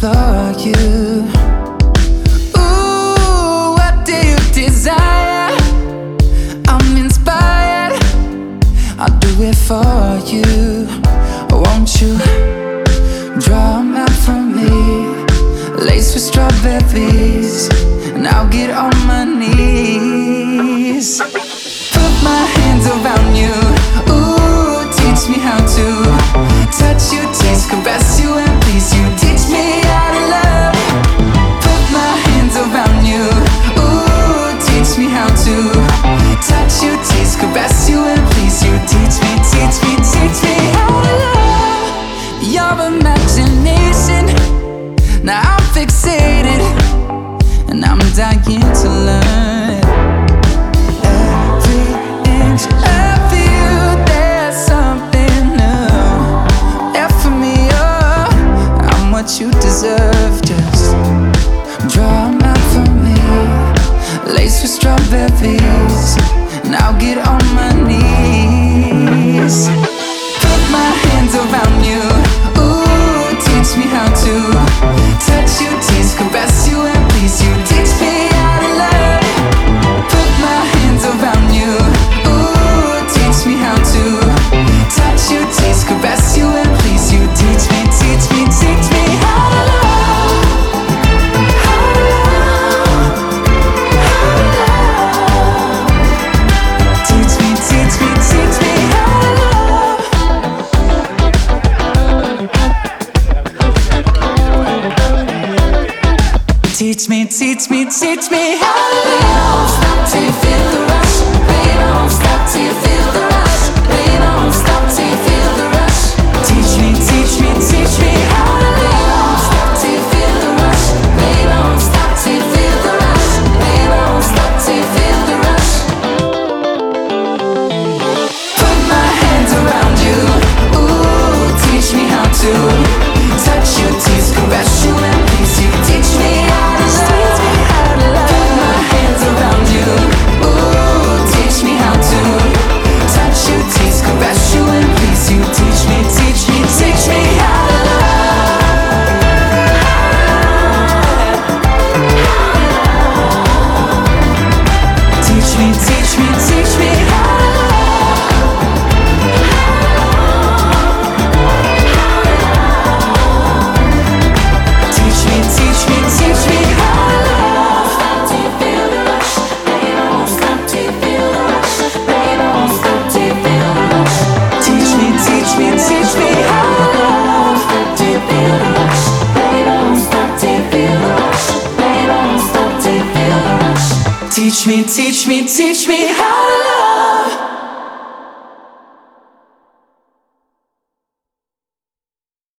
explore you. Ooh, what do you desire? I'm inspired, I'll do it for you. Won't you draw a map for me, laced with strawberries, and I'll get on my knees. Put my hands around you, ooh, teach me how to touch you, taste, caress you, and please you. Teach me how to love. Put my hands around you, ooh, teach me how to touch you, taste, caress you, and please you. Teach me, teach me, teach me how to love. Your imagination, now I'm fixated, and I'm dying to learn. Every inch of you, there's something new. F me up, I'm what you deserve. Just draw a map for me, laced with strawberries, and I'll get on my knees. Put my hands around you, ooh, teach me how to touch you, taste, caress you, and please you. Teach me how to love. Put my hands around you, ooh, teach me how to touch you, taste, caress you, and please you. Teach me, teach me, teach me how to love. How to love. How to love. Teach me, teach me, teach me how to love. Teach me, teach me, teach me how to love. Stop till you feel the rush. Baby, don't stop till you feel the rush. Baby, don't stop till you feel the rush. Teach me, teach me, teach me how to love. Stop till you feel the rush. Baby, don't stop till you feel the rush. Baby, don't stop till you feel the rush. Put my hands around you, ooh, teach me how to touch you, tease, caress you, and please you. Teach me how to love. Put my hands around you, ooh, teach me how to touch you, tease, caress you, and please you. Teach me, teach me, teach me how to love. Teach me, teach me, teach me how to love. Teach me, teach me, teach me how to love. Stop till you feel the rush. Baby, don't stop till you feel the rush. Baby, don't stop till you feel the rush. Teach me, teach me, teach me how to love. Stop till you feel the rush. Baby, don't stop till you feel the rush. Baby, don't stop till you feel the rush. Teach me, teach me, teach me how to love.